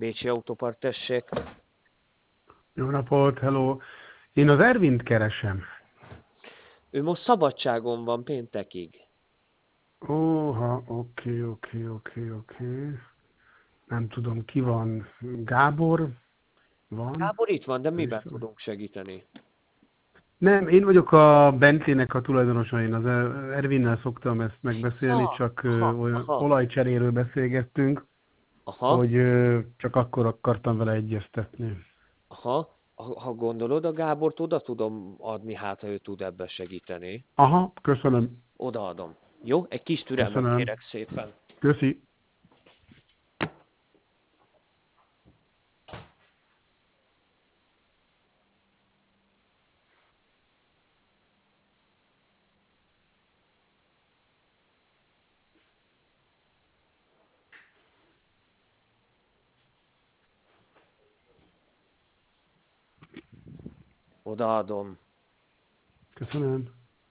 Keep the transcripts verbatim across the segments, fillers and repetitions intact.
Bécsi Autópart, tessék. Jó napot, hello. Én az Ervint keresem. Ő most szabadságon van péntekig. Óha, oké, oké, oké, oké. Nem tudom, ki van. Gábor van? Gábor itt van, de miben Viszont. tudunk segíteni? Nem, én vagyok a Bentleynek a tulajdonosa, én az Ervinnel szoktam ezt megbeszélni, Ja, csak ö, aha, olyan aha, olajcseréről beszélgettünk, aha, hogy ö, csak akkor akartam vele egyeztetni. aha. Ha, ha gondolod, a Gábort oda tudom adni, hát ha ő tud ebbe segíteni. Aha, köszönöm, Odaadom. Jó? Egy kis türelmet köszönöm. kérek szépen. Köszi. Odaadom. Köszönöm.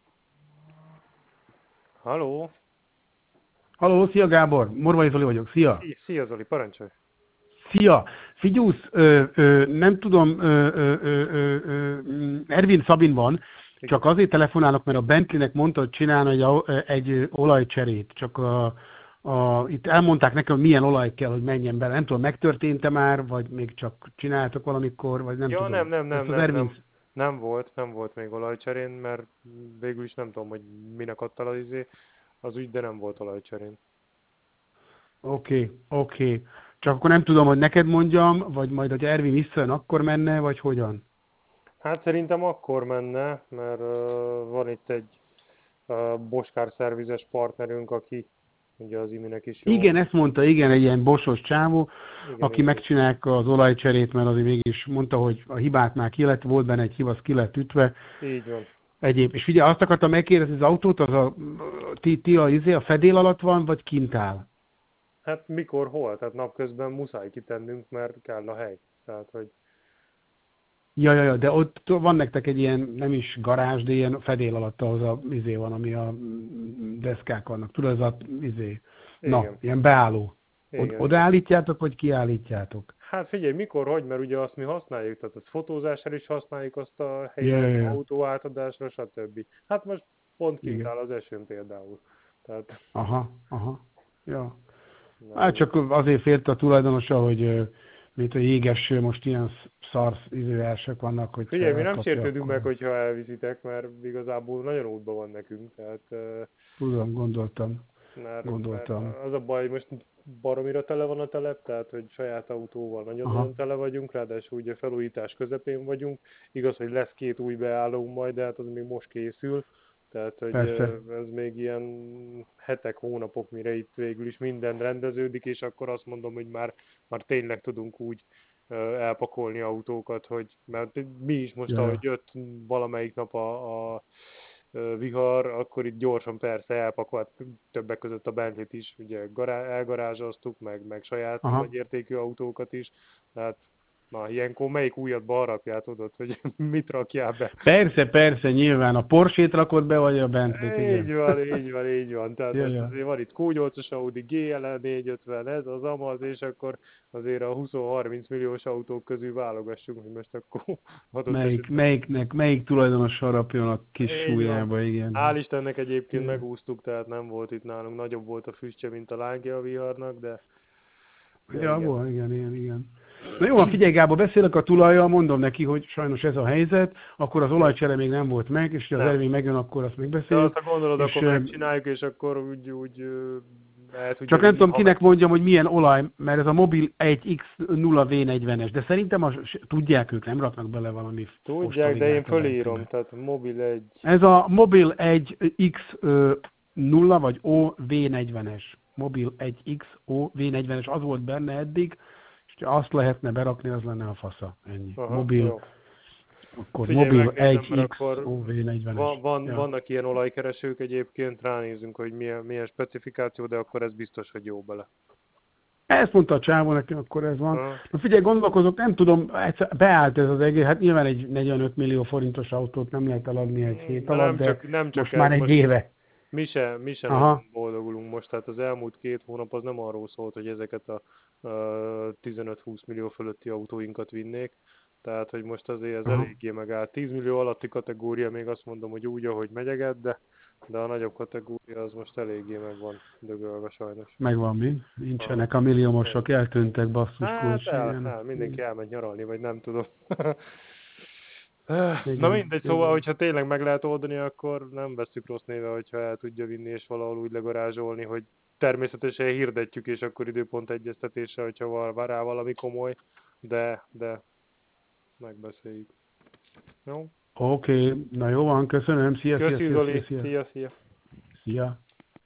Halló? Halló, szia Gábor, Morvai Zoli vagyok, szia. Szia Zoli, parancsolj! Szia! Figyelsz, ö, ö, nem tudom, ö, ö, ö, ö, ö, Ervin Szabin van, Igen. csak azért telefonálok, mert a Bentleynek mondta, hogy csinálna egy, au- egy olajcserét. Csak a, a, itt elmondták nekem, hogy milyen olaj kell, hogy menjen bele. Nem tudom, megtörtént-e már, vagy még csak csináltak valamikor, vagy nem Ja, tudom. nem, nem, nem, Ezt az nem, Ervin... nem, nem volt, nem volt még olajcserén, mert végül is nem tudom, hogy minek adta az izé, az ügy, de nem volt olajcserén. Oké, okay, oké. Okay. Csak akkor nem tudom, hogy neked mondjam, vagy majd, hogy Ervin visszajön, akkor menne, vagy hogyan? Hát szerintem akkor menne, mert uh, van itt egy uh, Boskár szervizes partnerünk, aki ugye az iminek is jó. Igen, ezt mondta, igen, egy ilyen bosos csávó, Igen, aki igen. megcsinálja az olajcserét, mert azért mégis mondta, hogy a hibát már ki lett, volt benne egy hiba, az ki lett ütve. Így van. Egyéb. És figyelj, azt akartam megkérdezni, az autót, az a, ti, ti a, izé, a fedél alatt van, vagy kint áll? Hát mikor, hol? Tehát napközben muszáj kitennünk, mert kell a hely. Tehát, hogy Ja, ja, ja, de ott van nektek egy ilyen, nem is garázs, de ilyen fedél alatt ahhoz a izé van, ami a deszkák vannak. Tudod, ez a izé, na, igen. ilyen beálló. Od, Igen. odaállítjátok, vagy kiállítjátok? Hát figyelj, mikor, hogy, mert ugye azt mi használjuk, tehát az fotózásra is használjuk azt a Ja, helyet, ja, ja. autó átadásra, stb. Hát most pont kint Igen. áll az esőn például. Tehát, Aha, aha, ja. na, Hát csak azért félt a tulajdonosa, hogy ö, mint a jégeső, most ilyen szarsz izőversek vannak, hogy figyelj, mi nem elkapja, sértődünk akkor... meg, hogyha elviszitek, mert igazából nagyon útban van nekünk, tehát Tudom, gondoltam. mert, Gondoltam. mert az a baj, most baromira tele van a telep, tehát hogy saját autóval nagyon-nagyon tele vagyunk, ráadásul ugye felújítás közepén vagyunk. Igaz, hogy lesz két új beállónk majd, de hát az még most készül. Tehát, hogy Persze. ez még ilyen hetek, hónapok, mire itt végül is minden rendeződik, és akkor azt mondom, hogy már, már tényleg tudunk úgy elpakolni autókat, hogy mert mi is most, Ja. ahogy jött valamelyik nap a, a vihar, akkor itt gyorsan persze elpakolt többek között a Bentleyt is, ugye gará- elgarázsoztuk, meg, meg saját Aha. nagyértékű autókat is, tehát na, ilyenkor melyik újat harapját tudod, hogy mit rakjál be. Persze, persze, nyilván. A Porsche-t rakod be, vagy a Bentley-t, Így igen. van, így van, így van. Tehát Ja, most ja. azért van itt Q nyolcas Audi, G L négyszázötven, ez az amaz, és akkor azért a húsz-harminc milliós autók közül válogassunk, hogy most akkor adott Melyik, esetben. melyiknek, melyik tulajdonos harapjon a kis Így súlyába, van. igen. Hál' Istennek egyébként Igen. megúsztuk, tehát nem volt itt nálunk, nagyobb volt a füstje, mint a lángja a viharnak, de... de Ja, igen. volt, igen, igen, igen. Na jó, figyelj Gábor, beszélek a tulajjal, mondom neki, hogy sajnos ez a helyzet, akkor az olajcsere még nem volt meg, és ha az Nem. Ervin megjön, akkor azt De megbeszéljük. azt, ha gondolod, és, akkor ö, megcsináljuk, és akkor úgy, úgy ö, el tudja Csak nem vinni, tudom, ha kinek meg- mondjam, hogy milyen olaj, mert ez a Mobil egy X nulla V negyvenes, de szerintem az, tudják ők, nem raknak bele valami Tudják, de én ostoligát a fölírom, Bentleybe. tehát mobil egy... Ez a Mobil egy X nulla vagy O V negyvenes. Mobil egy X O V negyvenes, az volt benne eddig, és ha azt lehetne berakni, az lenne a fasza. Ennyi. Aha, Mobil, jó. akkor Figyelj, Mobil megnézem, egy mert X akkor O V negyvenes. Van, van, Ja. Vannak ilyen olajkeresők egyébként, ránézünk, hogy milyen, milyen specifikáció, de akkor ez biztos, hogy jó bele. Ezt mondta a csávó nekem, akkor ez van. Aha. Na figyelj, gondolkozok, nem tudom, egyszer beállt ez az egész, hát nyilván egy negyvenöt millió forintos autót nem lehet eladni egy hét De alatt, nem de csak, nem csak most ez, már egy most, éve. mi se, mi se Aha. nagyon boldogulunk most, tehát az elmúlt két hónap az nem arról szólt, hogy ezeket a, a tizenöt-húsz millió fölötti autóinkat vinnék, tehát hogy most azért ez Aha. eléggé megállt. tíz millió alatti kategória, még azt mondom, hogy úgy, ahogy megyeget, de, de a nagyobb kategória az most eléggé meg van dögölve sajnos. Megvan mi? Nincsenek a Ah, milliómosok, eltűntek basszus hát kulcs, el, igen. el, mindenki elmegy nyaralni, vagy nem tudom. Na Igen, mindegy, szóval, igen. hogyha tényleg meg lehet oldani, akkor nem veszük rossz néve, hogyha el tudja vinni és valahol úgy legarázsolni, hogy természetesen hirdetjük, és akkor időpont egyeztetésre, hogyha van van rá valami komoly, de, de megbeszéljük. Jó? Oké, okay. Na jó van, köszönöm, szia, szia, Köszi szia, szia, Zoli, szia. szia, szia. Szia.